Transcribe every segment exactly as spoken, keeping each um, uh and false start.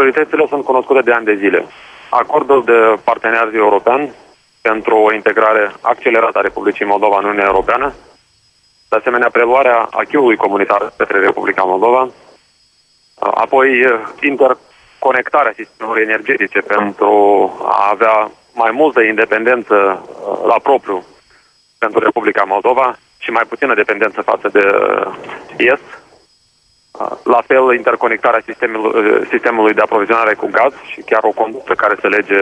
prioritățile sunt cunoscute de ani de zile. Acordul de parteneriat european pentru o integrare accelerată a Republicii Moldova în Uniunea Europeană, de asemenea preluarea acquis-ului comunitar către Republica Moldova, apoi interconectarea sistemelor energetice pentru a avea mai multă independență la propriu pentru Republica Moldova și mai puțină dependență față de Est. La fel, interconectarea sistemului, sistemului de aprovizionare cu gaz și chiar o conductă care să lege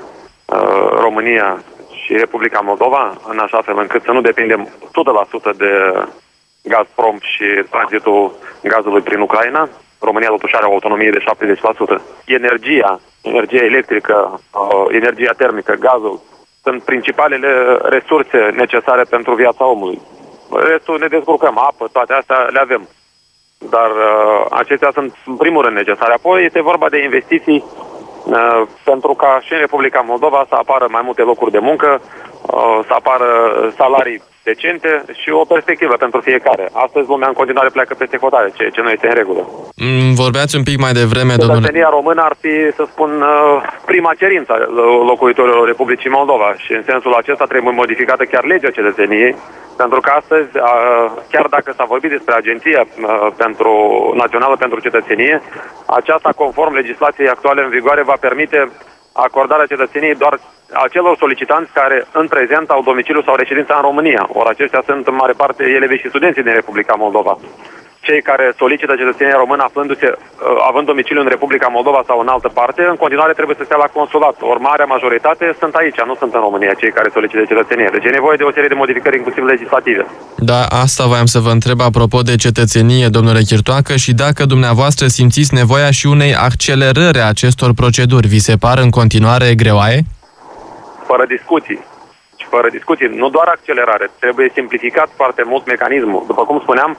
uh, România și Republica Moldova, în așa fel încât să nu depindem o sută la sută de Gazprom și tranzitul gazului prin Ucraina. România totuși are o autonomie de șaptezeci la sută. Energia, energia electrică, uh, energia termică, gazul, sunt principalele resurse necesare pentru viața omului. Restul ne descurcăm, apă, toate astea le avem. Dar uh, acestea sunt în primul rând necesare. Apoi este vorba de investiții uh, pentru ca și în Republica Moldova să apară mai multe locuri de muncă, uh, să apară salarii decente și o perspectivă pentru fiecare. Astăzi lumea în continuare pleacă peste hotare, ceea ce nu este în regulă. Vorbeați un pic mai devreme, domnule... Cetățenia română ar fi, să spun, prima cerință a locuitorilor Republicii Moldova și în sensul acesta trebuie modificată chiar legea cetățeniei, pentru că astăzi, chiar dacă s-a vorbit despre Agenția pentru, Națională pentru Cetățenie, aceasta, conform legislației actuale în vigoare, va permite acordarea cetățeniei doar acelor solicitanți care în prezent au domiciliu sau reședința în România. Ori aceștia sunt în mare parte elevi și studenții din Republica Moldova. Cei care solicită cetățenia română aflându-se, având domiciliu în Republica Moldova sau în altă parte, în continuare trebuie să stea la consulat. Ori marea majoritate sunt aici, nu sunt în România, cei care solicită cetățenie. Deci e nevoie de o serie de modificări, inclusiv legislative. Da, asta voiam să vă întreb apropo de cetățenie, domnule Chirtoacă, și dacă dumneavoastră simțiți nevoia și unei accelerări a acestor proceduri. Vi se par în continuare greoaie? Fără discuții. Fără discuții. Nu doar accelerare, trebuie simplificat foarte mult mecanismul. După cum spuneam,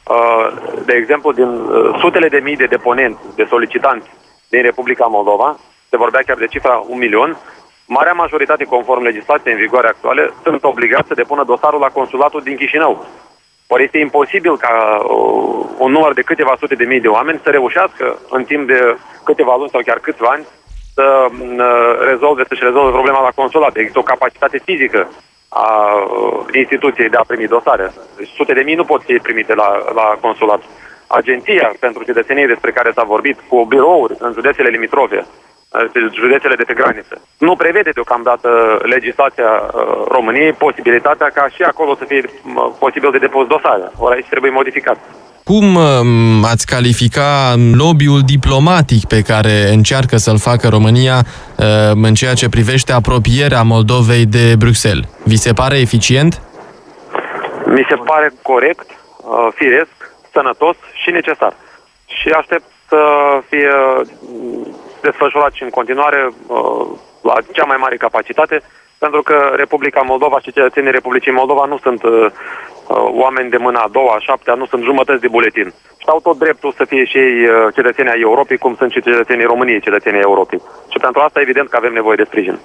de exemplu, din sutele de mii de deponenți, de solicitanți din Republica Moldova, se vorbea chiar de cifra un milion, marea majoritate, conform legislației în vigoare actuale, sunt obligați să depună dosarul la consulatul din Chișinău. Ori este imposibil ca un număr de câteva sute de mii de oameni să reușească în timp de câteva luni sau chiar câțiva ani să rezolve, să-și rezolve problema la consulat. Există o capacitate fizică a instituției de a primi dosare. Deci sute de mii nu pot fi primite la, la consulat. Agenția pentru cetățenie despre care s-a vorbit, cu birouri în județele limitrofe, județele de pe graniță, nu prevede deocamdată legislația României posibilitatea ca și acolo să fie posibil de depus dosare. Ori aici trebuie modificat. Cum ați califica lobby-ul diplomatic pe care încearcă să-l facă România în ceea ce privește apropierea Moldovei de Bruxelles? Vi se pare eficient? Mi se pare corect, firesc, sănătos și necesar. Și aștept să fie desfășurat și în continuare la cea mai mare capacitate, pentru că Republica Moldova și cetățenii Republicii Moldova nu sunt uh, oameni de mâna a doua, a șaptea, nu sunt jumătăți de buletin. Și au tot dreptul să fie și ei uh, cetățenii ai Europei, cum sunt și cetățenii României, cetățenii Europei. Și pentru asta evident că avem nevoie de sprijin.